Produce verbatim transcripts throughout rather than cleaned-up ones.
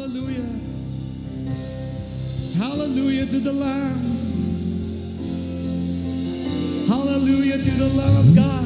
Hallelujah. Hallelujah to the Lamb. Hallelujah to the Lamb of God.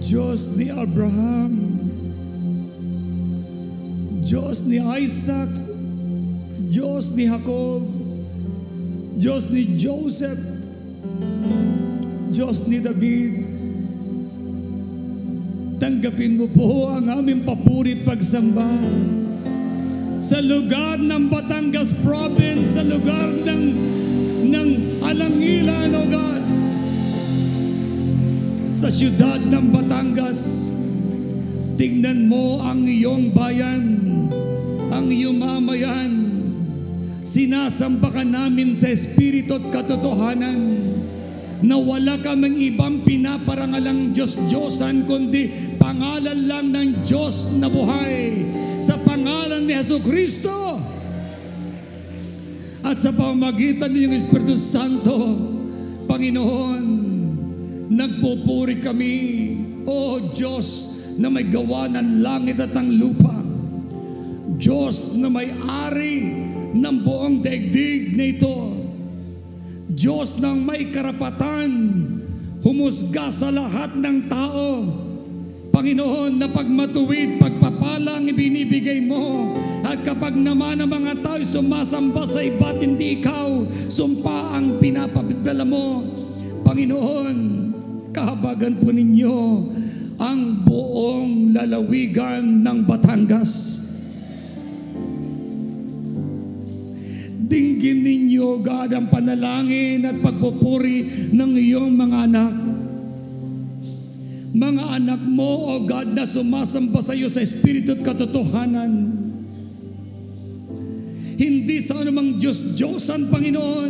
Diyos ni Abraham, Diyos ni Isaac, Diyos ni Jacob, Diyos ni Joseph, Diyos ni David. Tanggapin mo po ang aming papuri at pagsamba sa lugar ng Batangas Province, sa lugar ng, ng Alangilan, O God, sa siyudad ng Batangas. Tingnan mo ang iyong bayan, ang iyong mamayan. Sinasamba ka namin sa espiritu at katotohanan na wala kaming ibang pinaparangalang Diyos-Diyosan, kundi pangalan lang ng Diyos na buhay, sa pangalan ni Jesucristo at sa pamamagitan ng iyong Espiritu Santo. Panginoon, nagpupuri kami, O Diyos na may gawa ng langit at ng lupa, Diyos na may ari ng buong daigdig na ito, Diyos ng may karapatan humusga sa lahat ng tao. Panginoon, na pagmatuwid, pagpapala ang ibinibigay mo, at kapag naman ang mga tao sumasamba sa iba't hindi ikaw, sumpa ang pinapadala mo. Panginoon, kahabagan po ninyo ang buong lalawigan ng Batangas. Dinggin ninyo, God, ang panalangin at pagpupuri ng iyong mga anak. Mga anak mo, O God, na sumasamba sa iyo sa espiritu at katotohanan. Hindi sa anumang Diyos-Diyosan, Panginoon.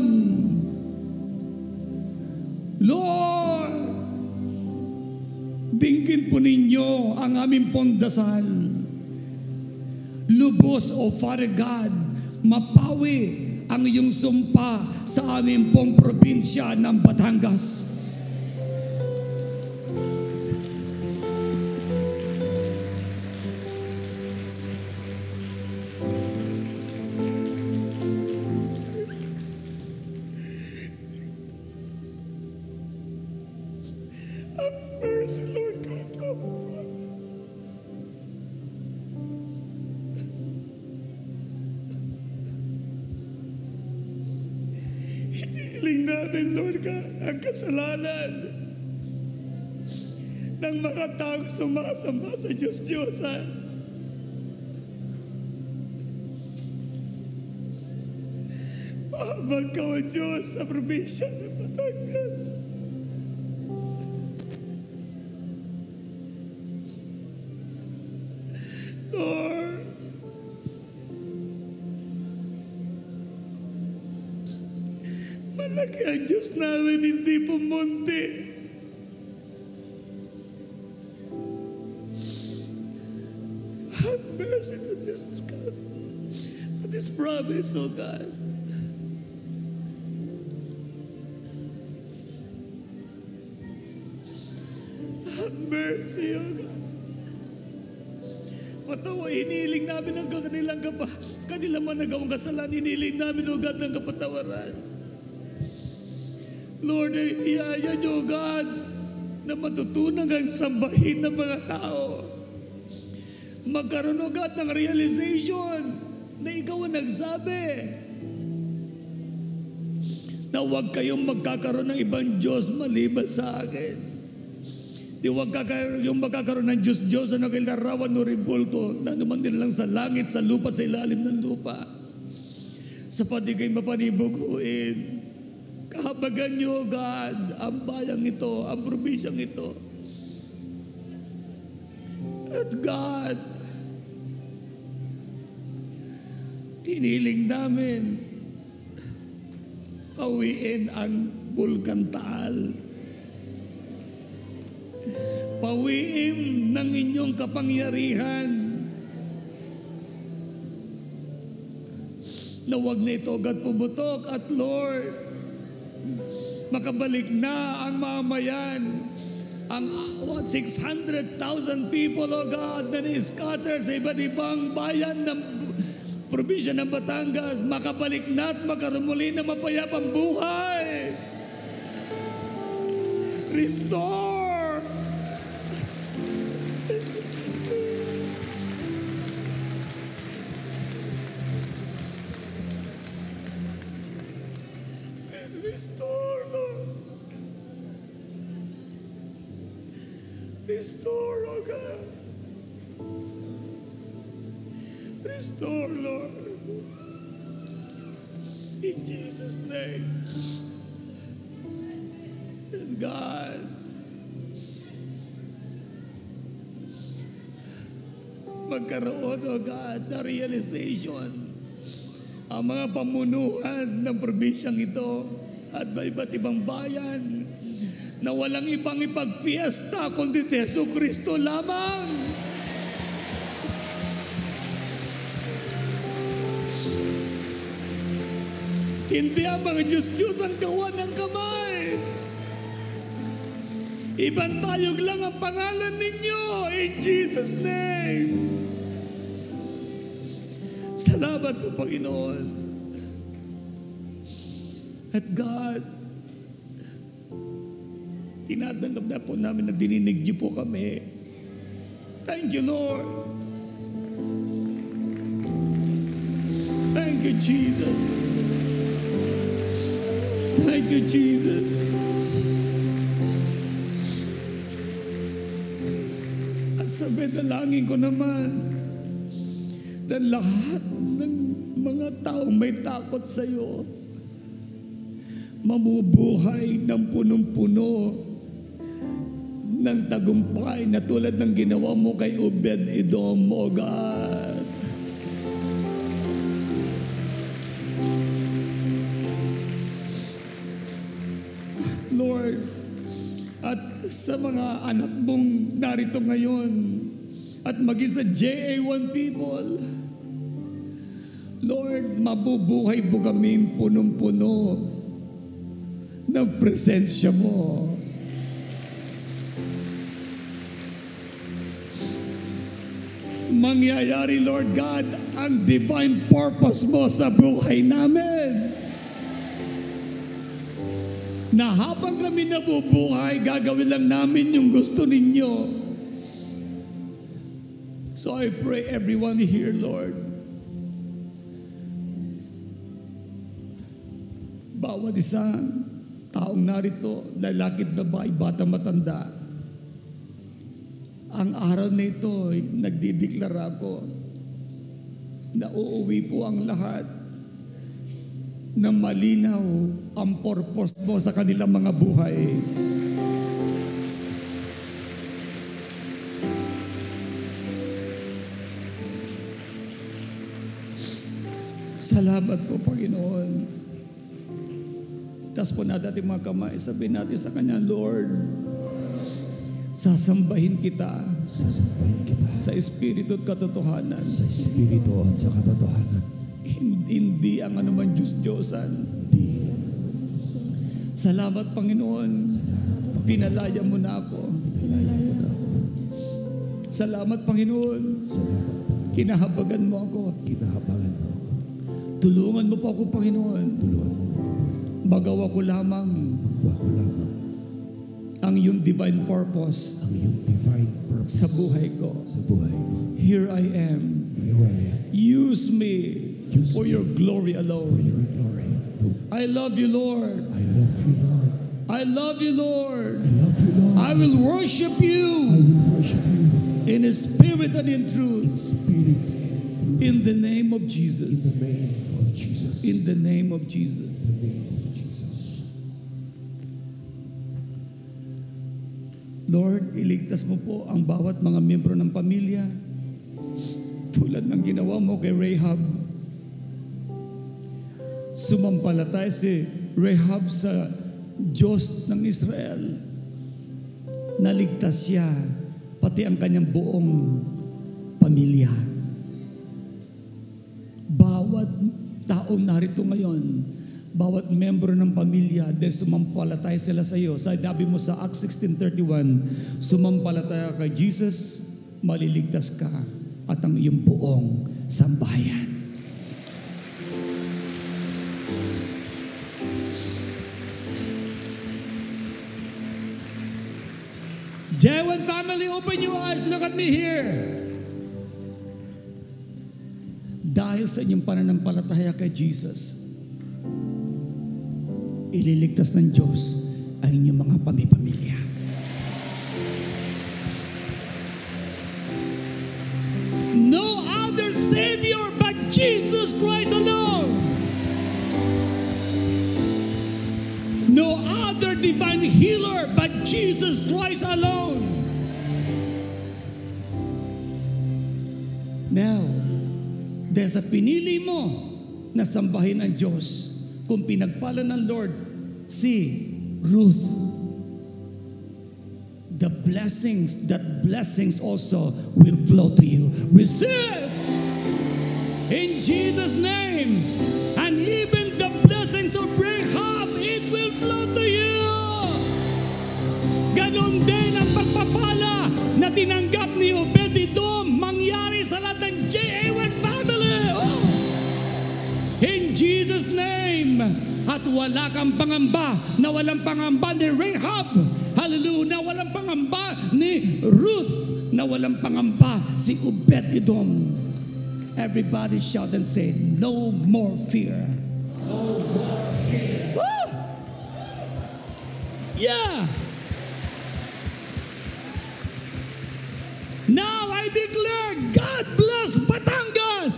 Lord, dinggin po ninyo ang aming pong dasal. Lubos, O Father God, mapawi ang iyong sumpa sa aming pong probinsya ng Batangas. Have mercy, Lord God, of our promise. Hinihiling namin, Lord God, ang kasalanan ng mga taong sumasamba sa Diyos-Diyosan. Mahabag ka, O Diyos, sa probinsya ng Batangas. Lord, malaki ang Diyos namin, hindi pumunti. Have mercy to this God, to this promise, O God. Have mercy, O God. Patawa, hiniling namin ang kanilang kapa, kanilang mga nagawang kasalanan, hiniling namin, O God, ng kapatawaran. Lord, iyaya niyo, O God, na matutunan ang sambahin ng mga tao. Magkaroon, O God, ng realization na ikaw ang nagsabi na huwag kayong magkakaroon ng ibang Diyos maliban sa akin. Di huwag kayong magkakaroon ng Diyos-Diyos na kilarawan o ribulto na naman din lang sa langit, sa lupa, sa ilalim ng lupa. Sa patigay mapanibuguin. Kahabagan niyo, God, ang bayang ito, ang probinsyang ito. At God, hiniling namin, pawiin ang Bulkan Taal. Pawiin ng inyong kapangyarihan na wag na ito agad pumutok, at Lord, makabalik na ang mamayan, ang what, six hundred thousand people, O God, na ni-scatter sa iba't ibang bayan ng probinsya ng Batangas, makabalik na at magkaroon muli na mapayapang buhay. Restore Restore, Lord. Restore, oh God. Restore, Lord. In Jesus' name. And God, magkaroon, oh God, na realization ang mga pamunuan ng probinsyang ito at may iba't ibang bayan na walang ibang ipagpiesta kundi si Jesu Kristo lamang. Hindi ang mga Diyos-Diyos ang gawa ng kamay. Ibantayog lang ang pangalan ninyo in Jesus' name. Salamat po, Panginoon. At God, tinatanggap na po namin na dininig niyo po kami. Thank you, Lord. Thank you, Jesus. Thank you, Jesus. At sa bedalangin ko naman, na lahat ng mga taong may takot sa iyo mamubuhay ng punong-puno ng tagumpay na tulad ng ginawa mo kay Obed-Edom, O God. Lord, at sa mga anak mong narito ngayon at maging sa J A one people, Lord, mabubuhay po kami punong-puno ng presensya mo. Mangyayari, Lord God, ang divine purpose mo sa buhay namin. Na habang kami nabubuhay, gagawin lang namin yung gusto ninyo. So I pray everyone here, Lord, bawat isang taong narito, lalaki at babae, bata matanda, ang araw na ito, nagdideklara ko na uuwi po ang lahat na malinaw ang purpose mo sa kanilang mga buhay. Salamat po, Panginoon. Tapos po natin ating mga kamay, sabihin natin sa Kanya, Lord, sasambahin kita, sasambahin kita sa Espiritu at katotohanan. Sa Espiritu at sa katotohanan. Hindi, hindi ang anuman Diyos-Diyosan. Hindi. Salamat, Panginoon. Salamat, Pinalaya mo na ako. Pinalaya mo na ako. Salamat, Panginoon. Salamat. Kinahabagan mo ako. Kinahabagan mo ako. Tulungan mo po ako, Panginoon. Tulungan mo ako. Magawa ko lamang Magawa ko lamang ang iyong divine purpose ang iyong divine purpose sa buhay ko. sa buhay ko. Here I am. Here I am. Use me Use for me your glory for alone. your glory. I love you, Lord. I love you, Lord. I love you, Lord. I love you, Lord. I will worship I you will worship you in spirit and in in truth. spirit and in truth. In the name of In Jesus. the name of Jesus. In the name of Jesus. In the name of Jesus. Lord, iligtas mo po ang bawat mga miyembro ng pamilya tulad ng ginawa mo kay Rahab. Sumampalataya si Rahab sa Diyos ng Israel. Naligtas siya, pati ang kanyang buong pamilya. Bawat taong narito ngayon, bawat membro ng pamilya, dahil sumampalataya sila sa iyo. Sabi mo sa Acts sixteen thirty-one, sumampalataya kay Jesus, maliligtas ka at ang iyong buong sambahayan. J one family, open your eyes. Look at me here. Dahil sa inyong pananampalataya kay Jesus, ililigtas ng Diyos ang inyong mga pamipamilya. No other Savior but Jesus Christ alone. No other divine healer but Jesus Christ alone. Now, dahil sa pinili mo na sambahin ang Diyos, kung pinagpala ng Lord si Ruth, the blessings, that blessings also will flow to you. Receive in Jesus' name, and even the blessings of Rahab, it will flow to you. Ganon din ang pagpapala na tinanggap ni Obed-Edom mangyari sa lahat ng J A one family. Oh. In Jesus' name. At wala kang pangamba na walang pangamba ni Rahab. Hallelujah. Na walang pangamba ni Ruth. Na walang pangamba si Obed-Edom. Everybody shout and say, no more fear. No more fear. Woo! Yeah. Now I declare, God bless Batangas.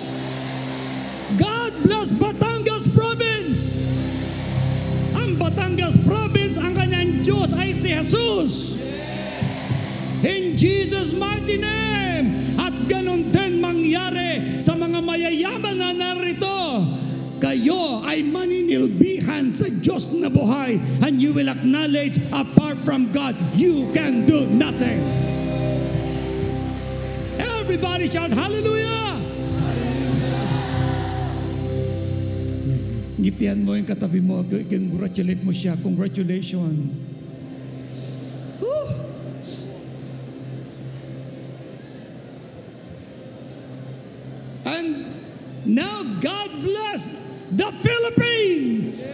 God bless Batangas province. Ang Batangas province, ang kanyang Diyos ay si Jesus. In Jesus' mighty name. At ganun din mangyari sa mga mayayaman na narito. Kayo ay maninilbihan sa Diyos na buhay, and you will acknowledge, apart from God, you can do nothing. Everybody shout hallelujah! Ngitian mo yung katabi mo, congratulate mo siya, congratulations. Woo! And now God bless the Philippines.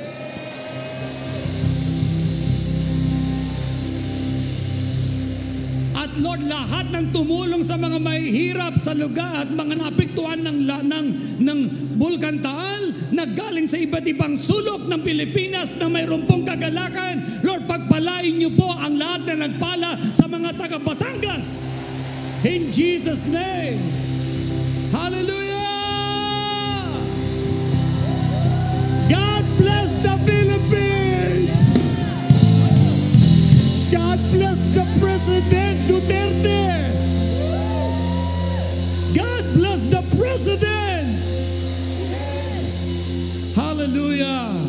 At Lord, lahat ng tumulong sa mga mahihirap sa lugar at mga naapektuhan ng, ng, ng Bulkan Taal na galing sa iba't ibang sulok ng Pilipinas na mayroon pong kagalakan, Lord, pagpalain niyo po ang lahat na nagpala sa mga taga Batangas. In Jesus' name. Hallelujah! God bless the Philippines! God bless the President Duterte! God bless the President! Hallelujah!